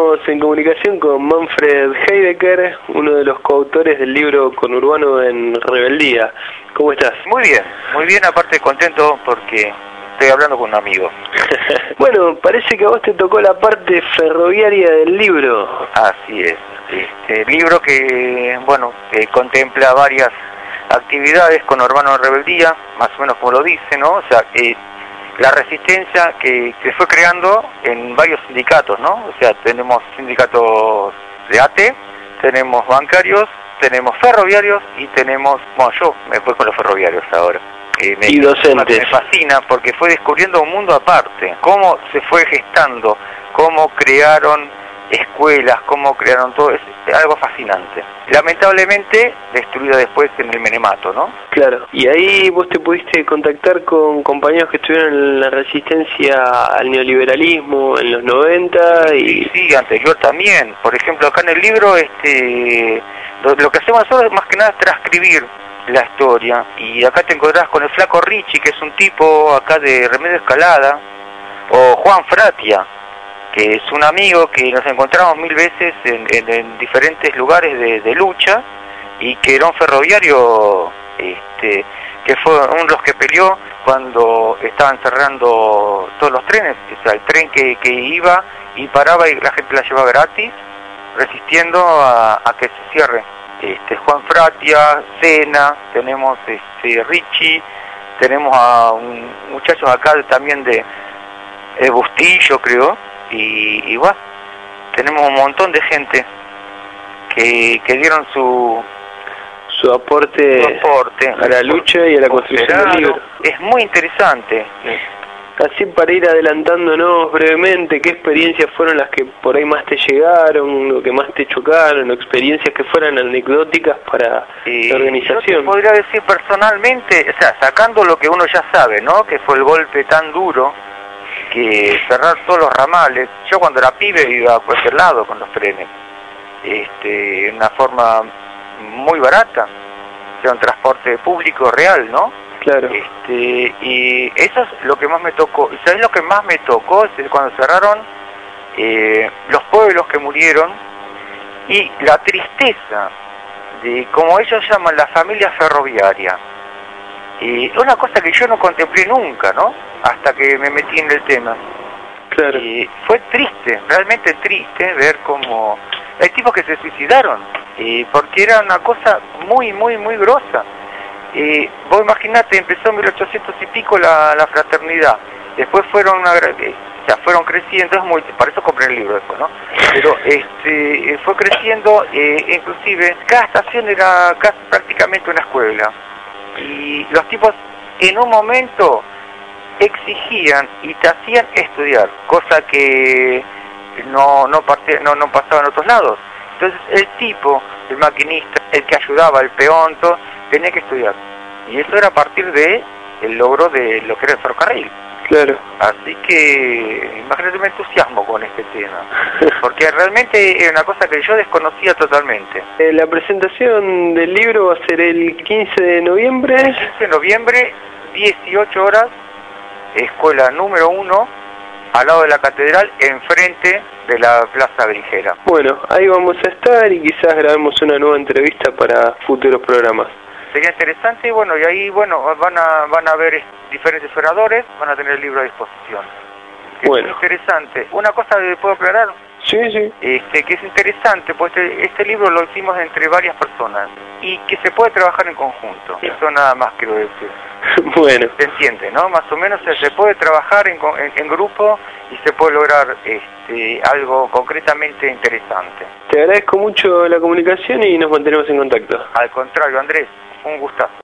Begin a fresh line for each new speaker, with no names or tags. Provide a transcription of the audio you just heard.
Estamos en comunicación con Manfred Heidecker, uno de los coautores del libro Conurbano en Rebeldía. ¿Cómo estás?
Muy bien, aparte contento porque estoy hablando con un amigo.
Bueno, parece que a vos te tocó la parte ferroviaria del libro.
Así es. Libro que, contempla varias actividades Conurbano en Rebeldía, más o menos como lo dice, ¿no? O sea, la resistencia que se fue creando en varios sindicatos, ¿no? O sea, tenemos sindicatos de ATE, tenemos bancarios, tenemos ferroviarios y tenemos, yo me voy con los ferroviarios ahora.
Y docentes.
Me fascina porque fue descubriendo un mundo aparte, cómo se fue gestando, cómo crearon escuelas, cómo crearon todo, es algo fascinante. Lamentablemente destruida después en el menemato, ¿no?
Claro, y ahí vos te pudiste contactar con compañeros que estuvieron en la resistencia al neoliberalismo en los 90 y...
Sí, anterior también. Por ejemplo, acá en el libro, lo que hacemos nosotros es más que nada transcribir la historia, y acá te encontrás con el Flaco Ricci, que es un tipo acá de Remedio Escalada, o Juan Fratia, que es un amigo que nos encontramos mil veces en diferentes lugares de lucha, y que era un ferroviario que fue uno de los que peleó cuando estaban cerrando todos los trenes, o sea, el tren que iba y paraba y la gente la llevaba gratis, resistiendo a que se cierre. Juan Fratia, Sena, tenemos Ricci, tenemos a un muchacho acá también de Bustillo, creo, y bueno, tenemos un montón de gente que dieron su
aporte a la lucha y a la construcción del libro.
Es muy interesante.
Así, para ir adelantándonos brevemente, ¿qué experiencias fueron las que por ahí más te llegaron, lo que más te chocaron, o experiencias que fueran anecdóticas para la organización?
Yo te podría decir personalmente, o sea, sacando lo que uno ya sabe, ¿no? Que fue el golpe tan duro, que cerrar todos los ramales. Yo cuando era pibe iba a cualquier lado con los trenes, en una forma muy barata, o sea, un transporte público real, ¿no?
Claro.
Y eso es lo que más me tocó. ¿Y sabes lo que más me tocó? Es cuando cerraron los pueblos que murieron y la tristeza de, como ellos llaman, la familia ferroviaria. Y una cosa que yo no contemplé nunca, ¿no? Hasta que me metí en el tema.
Claro.
Y fue triste, realmente triste ver cómo hay tipos que se suicidaron, porque era una cosa muy, muy, muy grosa. Vos imaginate, empezó en 1800 y pico la fraternidad, después fueron fueron creciendo, por eso compré el libro después, ¿no? Pero fue creciendo, inclusive cada estación era prácticamente una escuela, y los tipos en un momento exigían y te hacían estudiar, cosa que no pasaba en otros lados. Entonces el tipo, el maquinista, el que ayudaba, el peón, todo, tenía que estudiar. Y eso era a partir de el logro de lo que era el ferrocarril.
Claro.
Así que, imagínate, me entusiasmo con este tema. Porque realmente es una cosa que yo desconocía totalmente.
La presentación del libro va a ser el 15 de noviembre.
El 15 de noviembre, 18 horas, escuela número 1, al lado de la catedral, enfrente de la Plaza Grigera.
Bueno, ahí vamos a estar y quizás grabemos una nueva entrevista para futuros programas.
Sería interesante, y ahí van a ver diferentes oradores, van a tener el libro a disposición.
Bueno.
Es interesante. Una cosa que puedo aclarar,
sí.
Que es interesante, pues este libro lo hicimos entre varias personas y que se puede trabajar en conjunto. Eso nada más quiero decir.
Bueno.
Se entiende, ¿no? Más o menos se puede trabajar en grupo y se puede lograr algo concretamente interesante.
Te agradezco mucho la comunicación y nos mantenemos en contacto.
Al contrario, Andrés, un gustazo.